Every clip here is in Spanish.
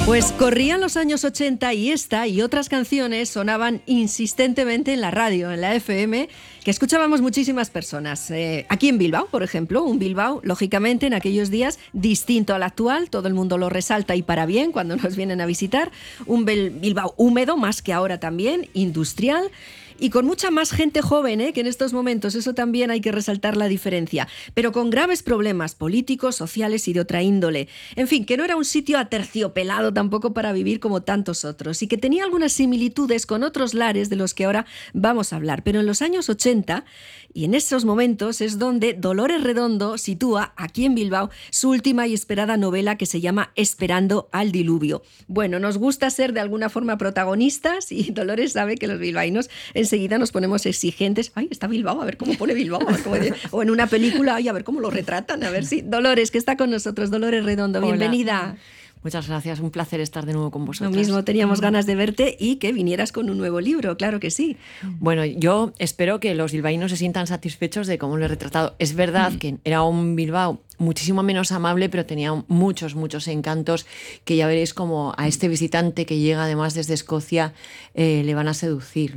Pues corrían los años 80 y esta y otras canciones sonaban insistentemente en la radio, en la FM, que escuchábamos muchísimas personas. Aquí en Bilbao, por ejemplo, un Bilbao, lógicamente, en aquellos días distinto al actual, todo el mundo lo resalta y para bien cuando nos vienen a visitar, un Bilbao húmedo, más que ahora también, industrial, y con mucha más gente joven que en estos momentos, eso también hay que resaltar la diferencia, pero con graves problemas políticos, sociales y de otra índole. En fin, que no era un sitio aterciopelado tampoco para vivir como tantos otros y que tenía algunas similitudes con otros lares de los que ahora vamos a hablar. Pero en los años 80 y en esos momentos es donde Dolores Redondo sitúa aquí en Bilbao su última y esperada novela que se llama Esperando al diluvio. Bueno, nos gusta ser de alguna forma protagonistas y Dolores sabe que los bilbaínos enseguida nos ponemos exigentes. Ay, está Bilbao, a ver cómo pone Bilbao. A ver cómo... O en una película, ay, a ver cómo lo retratan. A ver si... Dolores, que está con nosotros. Dolores Redondo, bienvenida. Hola. Muchas gracias, un placer estar de nuevo con vosotros. Lo mismo, teníamos ganas de verte y que vinieras con un nuevo libro, claro que sí. Bueno, yo espero que los bilbaínos se sientan satisfechos de cómo lo he retratado. Es verdad que era un Bilbao muchísimo menos amable, pero tenía muchos encantos que ya veréis como a este visitante que llega además desde Escocia le van a seducir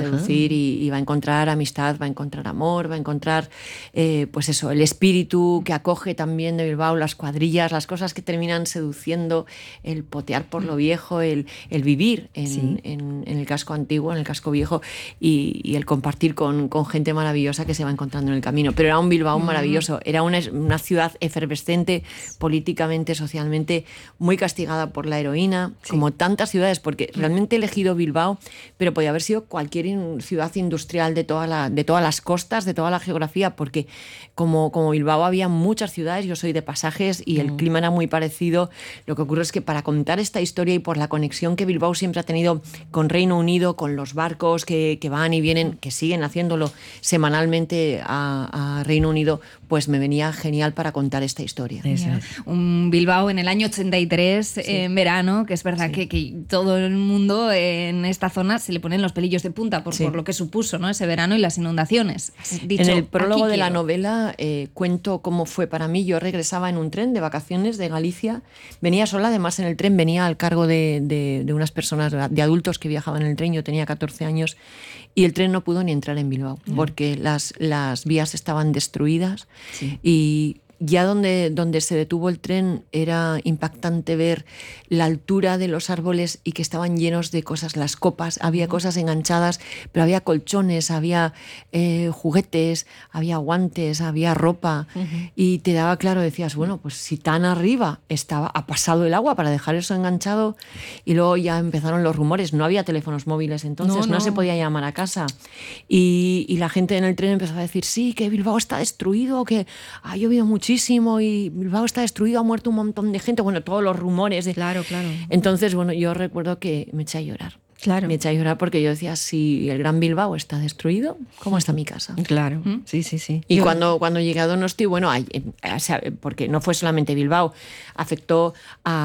y va a encontrar amistad, va a encontrar amor, va a encontrar pues eso, el espíritu que acoge también de Bilbao, las cuadrillas, las cosas que terminan seduciendo, el potear por lo viejo, el vivir en el casco antiguo, en el casco viejo y el compartir con gente maravillosa que se va encontrando en el camino. Pero era un Bilbao maravilloso, era una ciudad efervescente políticamente, socialmente, muy castigada por la heroína, como tantas ciudades, porque realmente he elegido Bilbao, pero podía haber sido cualquier ciudad industrial de todas las costas, de toda la geografía, porque como Bilbao había muchas ciudades, yo soy de Pasajes y el clima era muy parecido. Lo que ocurre es que para contar esta historia y por la conexión que Bilbao siempre ha tenido con Reino Unido, con los barcos que van y vienen, que siguen haciéndolo semanalmente a Reino Unido, pues me venía genial para contar esta historia. Un Bilbao en el año 83, en verano, que es verdad que todo el mundo en esta zona se le ponen los pelillos de punta por lo que supuso, ¿no?, ese verano y las inundaciones. En el prólogo de la novela cuento cómo fue para mí. Yo regresaba en un tren de vacaciones de Galicia, venía sola, además en el tren venía al cargo de unas personas, de adultos que viajaban en el tren. Yo tenía 14 años y el tren no pudo ni entrar en Bilbao porque las vías estaban destruidas y ya donde se detuvo el tren era impactante ver la altura de los árboles y que estaban llenos de cosas, las copas, había cosas enganchadas, pero había colchones, había juguetes, había guantes, había ropa y te daba claro, decías, bueno, pues si tan arriba ha pasado el agua para dejar eso enganchado. Y luego ya empezaron los rumores, no había teléfonos móviles entonces, no se podía llamar a casa y la gente en el tren empezó a decir, sí, que Bilbao está destruido, que ha llovido muchísimo y Bilbao está destruido, ha muerto un montón de gente, bueno, todos los rumores. Claro. Entonces, bueno, yo recuerdo que me eché a llorar. Claro. Me eché a llorar porque yo decía, si el Gran Bilbao está destruido, ¿cómo está mi casa? Claro, sí. Y cuando llegué a Donosti, bueno, porque no fue solamente Bilbao, afectó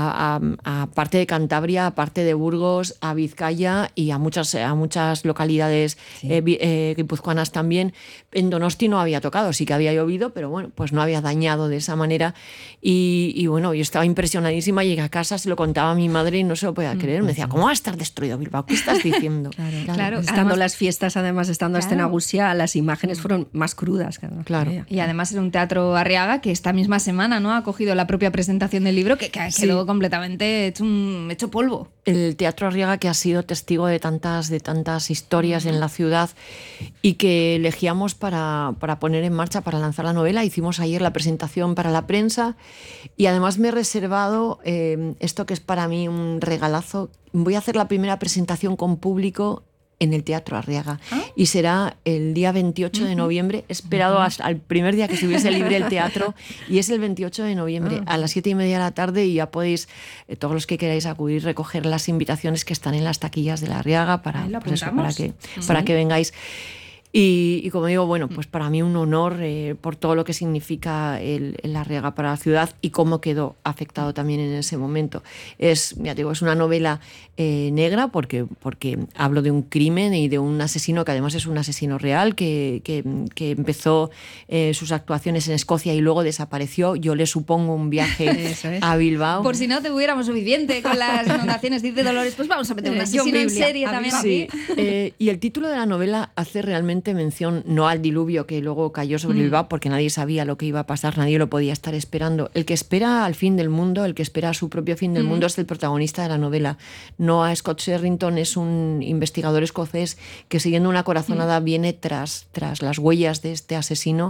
a parte de Cantabria, a parte de Burgos, a Vizcaya y a muchas localidades guipuzcoanas también. En Donosti no había tocado, sí que había llovido, pero bueno, pues no había dañado de esa manera. Y bueno, yo estaba impresionadísima, llegué a casa, se lo contaba a mi madre y no se lo podía creer. Me decía, ¿cómo va a estar destruido Bilbao? ¿Qué estás diciendo? Claro. Estando además, las fiestas, además, estando hasta en Agusia, las imágenes fueron más crudas. Claro. Y además era un Teatro Arriaga que esta misma semana, ¿no?, ha cogido la propia presentación del libro que quedó completamente hecho polvo. El Teatro Arriaga, que ha sido testigo de tantas historias en la ciudad y que elegíamos para poner en marcha, para lanzar la novela. Hicimos ayer la presentación para la prensa y además me he reservado esto que es para mí un regalazo. Voy a hacer la primera presentación con público en el Teatro Arriaga y será el día 28 de noviembre. He esperado hasta el primer día que estuviese libre el teatro y es el 28 de noviembre a las 7:30 de la tarde y ya podéis, todos los que queráis acudir, recoger las invitaciones que están en las taquillas de la Arriaga para que vengáis. Y como digo, bueno, pues para mí un honor por todo lo que significa el Arriaga para la ciudad y cómo quedó afectado también en ese momento. Ya te digo, es una novela negra porque hablo de un crimen y de un asesino que además es un asesino real que empezó sus actuaciones en Escocia y luego desapareció. Yo le supongo un viaje a Bilbao. Por si no tuviéramos suficiente con las inundaciones, dice Dolores, pues vamos a meter un asesino en serie también aquí. Y el título de la novela hace realmente mención no al diluvio que luego cayó sobre Bilbao, porque nadie sabía lo que iba a pasar, nadie lo podía estar esperando. El que espera al fin del mundo, el que espera su propio fin del mundo es el protagonista de la novela. Noah Scott Sherrington es un investigador escocés que siguiendo una corazonada viene tras las huellas de este asesino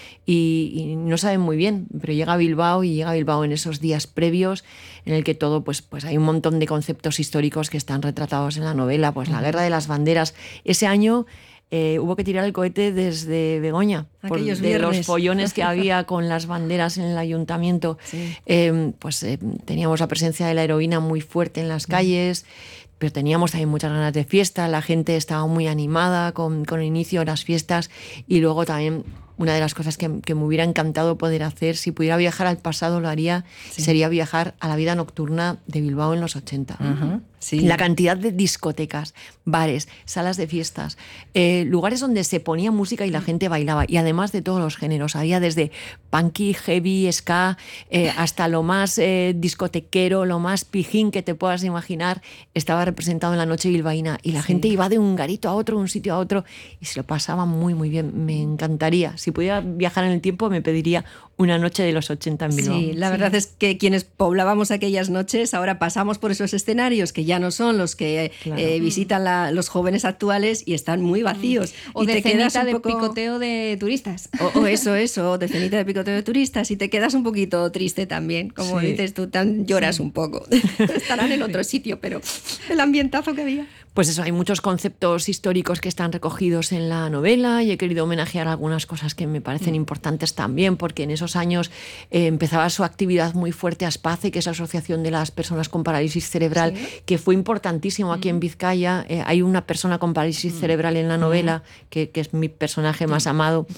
y no saben muy bien, pero llega a Bilbao y llega a Bilbao en esos días previos en el que todo, pues hay un montón de conceptos históricos que están retratados en la novela, pues la Guerra de las Banderas. Ese año hubo que tirar el cohete desde Begoña de los follones que había con las banderas en el ayuntamiento. Sí. Teníamos la presencia de la heroína muy fuerte en las calles, pero teníamos también muchas ganas de fiesta, la gente estaba muy animada con el inicio de las fiestas y luego también una de las cosas que me hubiera encantado poder hacer, si pudiera viajar al pasado lo haría, sería viajar a la vida nocturna de Bilbao en los 80. Uh-huh. Sí. La cantidad de discotecas, bares, salas de fiestas, lugares donde se ponía música y la gente bailaba, y además de todos los géneros, había desde punky, heavy, ska, hasta lo más discotequero, lo más pijín que te puedas imaginar, estaba representado en la noche bilbaína, y la gente iba de un garito a otro, un sitio a otro, y se lo pasaba muy, muy bien. Me encantaría. Si pudiera viajar en el tiempo, me pediría una noche de los 80 en Bilbao. Sí, la verdad es que quienes poblábamos aquellas noches, ahora pasamos por esos escenarios que ya no son los que visitan los jóvenes actuales y están muy vacíos. O y de te quedas cenita un poco... de picoteo de turistas. O eso, de cenita de picoteo de turistas, y te quedas un poquito triste también, como dices tú, lloras un poco. Estarán en otro sitio, pero el ambientazo que había. Pues eso, hay muchos conceptos históricos que están recogidos en la novela y he querido homenajear algunas cosas que me parecen importantes también, porque en esos años empezaba su actividad muy fuerte ASPACE, que es la Asociación de las Personas con Parálisis Cerebral, que fue importantísimo aquí en Vizcaya. Hay una persona con parálisis cerebral en la novela, que es mi personaje más amado,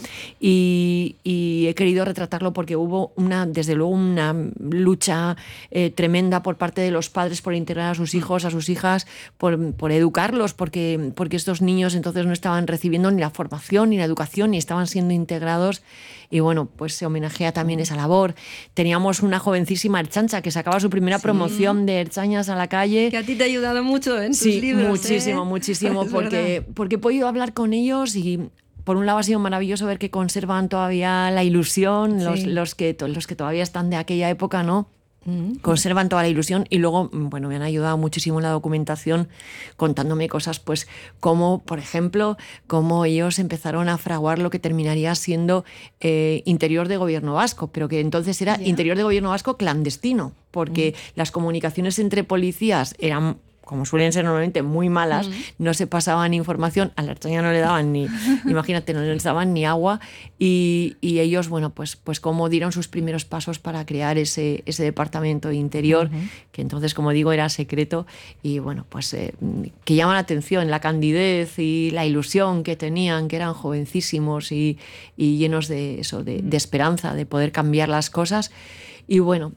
y he querido retratarlo porque hubo desde luego una lucha tremenda por parte de los padres por integrar a sus hijos, a sus hijas, por educarlos, porque estos niños entonces no estaban recibiendo ni la formación ni la educación ni estaban siendo integrados, y bueno, pues se homenajea también esa labor. Teníamos una jovencísima ertzaintza que sacaba su primera promoción de ertzainas a la calle. Que a ti te ha ayudado mucho en tus libros. Muchísimo, porque he podido hablar con ellos y por un lado ha sido maravilloso ver que conservan todavía la ilusión, los que todavía están de aquella época, ¿no? Conservan toda la ilusión, y luego, bueno, me han ayudado muchísimo en la documentación contándome cosas, pues como, por ejemplo, cómo ellos empezaron a fraguar lo que terminaría siendo interior de gobierno vasco, pero que entonces era interior de gobierno vasco clandestino, porque las comunicaciones entre policías eran, como suelen ser normalmente, muy malas, no se pasaban información, a la ertzaina no le daban imagínate, no les daban ni agua, y ellos, bueno, pues cómo dieron sus primeros pasos para crear ese departamento de interior, que entonces, como digo, era secreto, y bueno, pues que llama la atención, la candidez y la ilusión que tenían, que eran jovencísimos y llenos de eso, de esperanza, de poder cambiar las cosas. Y bueno,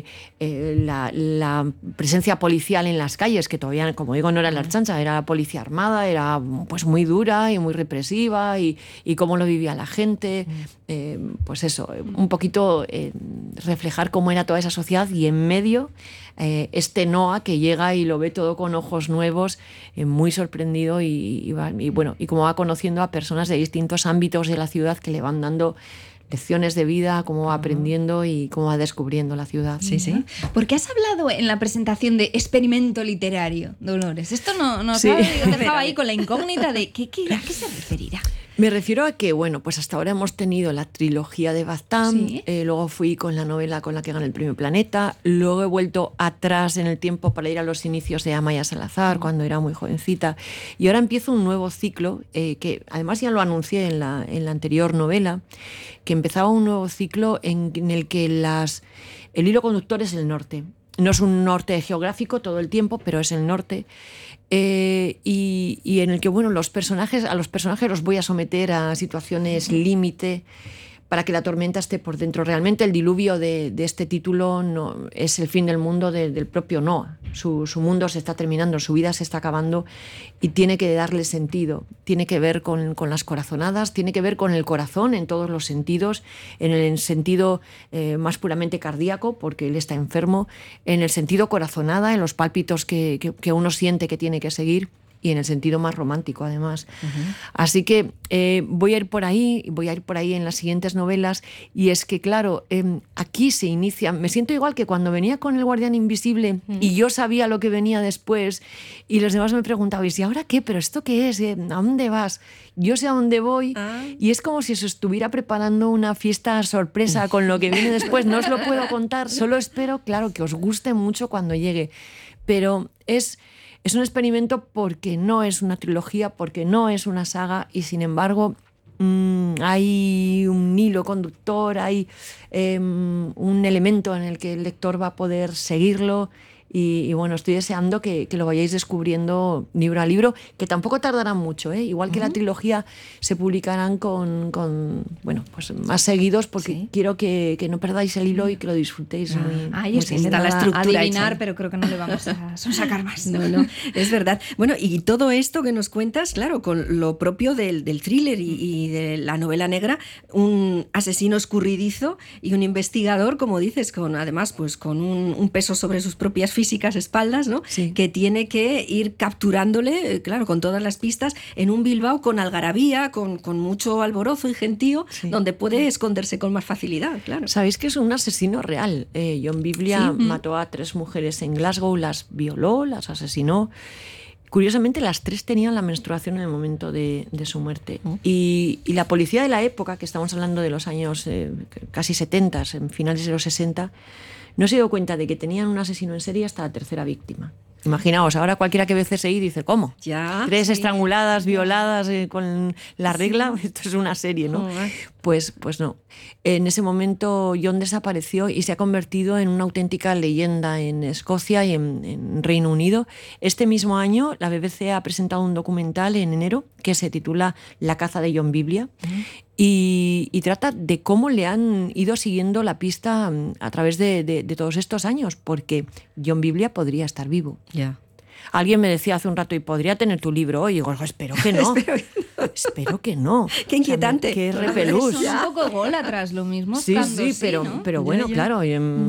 la presencia policial en las calles, que todavía, como digo, no era la ertzaintza, era la policía armada, era pues muy dura y muy represiva, y cómo lo vivía la gente, pues eso, un poquito reflejar cómo era toda esa sociedad, y en medio este Noah que llega y lo ve todo con ojos nuevos, muy sorprendido, y bueno, y cómo va conociendo a personas de distintos ámbitos de la ciudad que le van dando lecciones de vida, cómo va aprendiendo y cómo va descubriendo la ciudad. Sí. ¿Por qué has hablado en la presentación de experimento literario, Dolores? Esto nos ha dejado ahí con la incógnita de ¿a qué se referirá? Me refiero a que, bueno, pues hasta ahora hemos tenido la trilogía de Baztán, luego fui con la novela con la que gané el Premio Planeta, luego he vuelto atrás en el tiempo para ir a los inicios de Amaya Salazar, cuando era muy jovencita, y ahora empiezo un nuevo ciclo, que además ya lo anuncié en la anterior novela, que empezaba un nuevo ciclo en el que el hilo conductor es el norte. no es un norte geográfico todo el tiempo, pero es el norte. Y en el que, bueno, a los personajes los voy a someter a situaciones límite para que la tormenta esté por dentro. Realmente el diluvio de este título no es el fin del mundo del propio Noah. Su mundo se está terminando, su vida se está acabando y tiene que darle sentido. Tiene que ver con las corazonadas, tiene que ver con el corazón en todos los sentidos, en el sentido más puramente cardíaco, porque él está enfermo, en el sentido corazonada, en los pálpitos que uno siente que tiene que seguir, y en el sentido más romántico, además. Así que voy a ir por ahí en las siguientes novelas, y es que, claro, aquí se inicia... Me siento igual que cuando venía con El Guardián Invisible y yo sabía lo que venía después, y los demás me preguntaban, ¿y ahora qué? ¿Pero esto qué es? ¿A dónde vas? Yo sé a dónde voy, y es como si se estuviera preparando una fiesta sorpresa con lo que viene después. No os lo puedo contar, solo espero, claro, que os guste mucho cuando llegue. Pero es un experimento porque no es una trilogía, porque no es una saga, y sin embargo hay un hilo conductor, hay un elemento en el que el lector va a poder seguirlo. Y bueno, estoy deseando que lo vayáis descubriendo libro a libro, que tampoco tardarán mucho, ¿eh? Igual que la trilogía, se publicarán con bueno, pues más seguidos, porque quiero que no perdáis el hilo y que lo disfrutéis. Yo estoy intentando la estructura adivinar, pero creo que no le vamos a sacar más. No, es verdad. Bueno, y todo esto que nos cuentas, claro, con lo propio del thriller y de la novela negra, un asesino escurridizo y un investigador, como dices, además pues con un peso sobre sus propias físicas espaldas, ¿no? Sí. Que tiene que ir capturándole, claro, con todas las pistas, en un Bilbao con algarabía, con mucho alborozo y gentío, donde puede esconderse con más facilidad, claro. Sabéis que es un asesino real. John Biblia mató a 3 mujeres en Glasgow, las violó, las asesinó. Curiosamente, las 3 tenían la menstruación en el momento de su muerte. Y la policía de la época, que estamos hablando de los años casi 70, en finales de los 60, no se dio cuenta de que tenían un asesino en serie hasta la 3ª víctima. Imaginaos, ahora cualquiera que ve CSI dice, ¿cómo? 3 estranguladas, violadas con la regla, esto es una serie, ¿no? Pues no. En ese momento John desapareció y se ha convertido en una auténtica leyenda en Escocia y en Reino Unido. Este mismo año la BBC ha presentado un documental en enero que se titula La caza de John Biblia y trata de cómo le han ido siguiendo la pista a través de todos estos años, porque John Biblia podría estar vivo. Alguien me decía hace un rato, ¿y podría tener tu libro hoy? Y digo, espero que no. Espero que no. Qué inquietante. Qué repelús. Es un poco gol atrás, lo mismo. Sí, pero bueno, claro,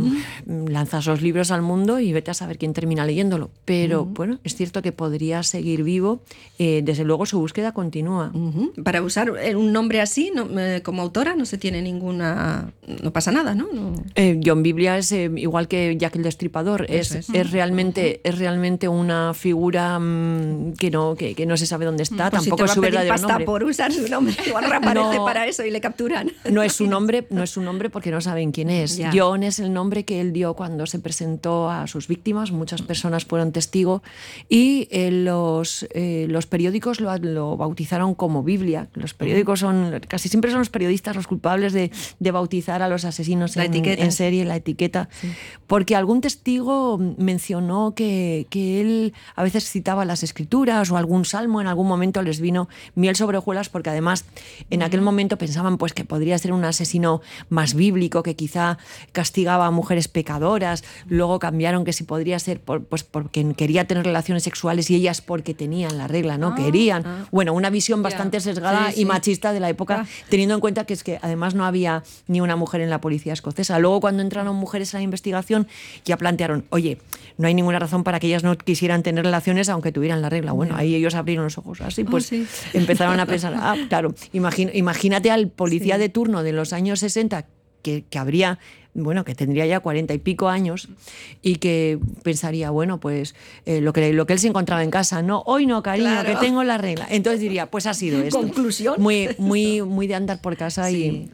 lanzas los libros al mundo y vete a saber quién termina leyéndolo. Pero bueno, es cierto que podría seguir vivo. Desde luego su búsqueda continúa. Para usar un nombre así, como autora, no se tiene ninguna... No pasa nada, ¿no? John Biblia es igual que Jack el Destripador. Es realmente una figura que no se sabe dónde está. Pues tampoco si es su verdadero pasta nombre. Por usar su nombre, igual reaparece para eso y le capturan. No es su nombre porque no saben quién es. John es el nombre que él dio cuando se presentó a sus víctimas. Muchas personas fueron testigos y los periódicos lo bautizaron como Biblia. Los periódicos casi siempre son los periodistas los culpables de bautizar a los asesinos en serie, la etiqueta, porque algún testigo mencionó que él a veces citaba las escrituras o algún salmo. En algún momento les vino miel sobre hojuelas, porque además en aquel momento pensaban pues que podría ser un asesino más bíblico, que quizá castigaba a mujeres pecadoras. Luego cambiaron que si podría ser porque quería tener relaciones sexuales y ellas porque tenían la regla, ¿no? Querían. Bueno, una visión bastante sesgada y machista de la época, teniendo en cuenta que es que además no había ni una mujer en la policía escocesa. Luego, cuando entraron mujeres a la investigación, ya plantearon, oye, no hay ninguna razón para que ellas no quisieran tener relaciones aunque tuvieran la regla. Bueno, ahí ellos abrieron los ojos. Así pues empezaron a pensar, claro, imagínate al policía de turno de los años 60 que habría, bueno, que tendría ya 40 y pico años y que pensaría, bueno, pues lo que él se encontraba en casa, no, hoy no, cariño, que tengo la regla. Entonces diría, pues ha sido esto. Conclusión. Muy de andar por casa y claro.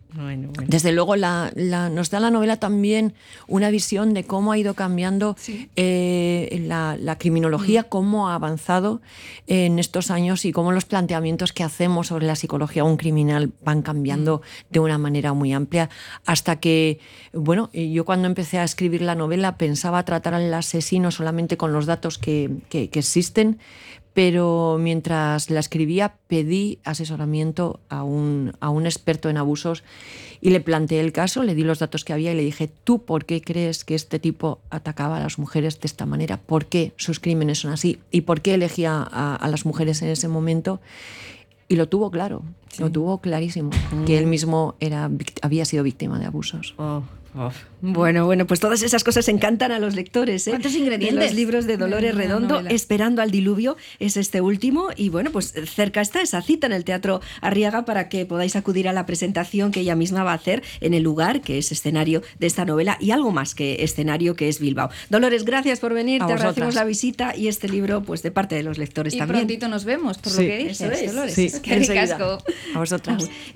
Bueno. Desde luego nos da la novela también una visión de cómo ha ido cambiando la criminología, cómo ha avanzado en estos años y cómo los planteamientos que hacemos sobre la psicología de un criminal van cambiando de una manera muy amplia, hasta que, bueno, yo cuando empecé a escribir la novela pensaba tratar al asesino solamente con los datos que existen, pero mientras la escribía pedí asesoramiento a un experto en abusos y le planteé el caso, le di los datos que había y le dije: ¿tú por qué crees que este tipo atacaba a las mujeres de esta manera? ¿Por qué sus crímenes son así? ¿Y por qué elegía a las mujeres en ese momento? Y lo tuvo claro, lo tuvo clarísimo, que él mismo había sido víctima de abusos. Bueno, pues todas esas cosas encantan a los lectores, ¿eh? ¿Cuántos ingredientes? De los libros de Dolores Redondo, Esperando al diluvio es este último, y bueno, pues cerca está esa cita en el Teatro Arriaga para que podáis acudir a la presentación que ella misma va a hacer en el lugar que es escenario de esta novela y algo más que escenario, que es Bilbao. Dolores, gracias por venir, te agradecemos la visita y este libro pues de parte de los lectores y también. Y prontito nos vemos, por lo que dices, eso es. Dolores. Sí, Qué ricasco. A vosotras.